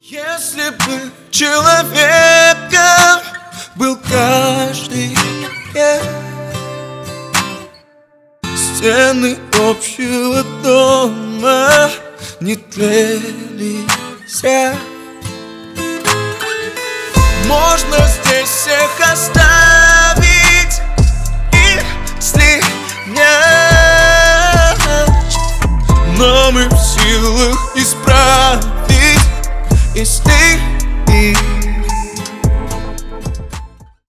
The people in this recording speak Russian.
Если бы человеком был каждый, стены общего дома не тлели зря. Можно здесь всех оставить и слинять, но мы в силах исправить, если ты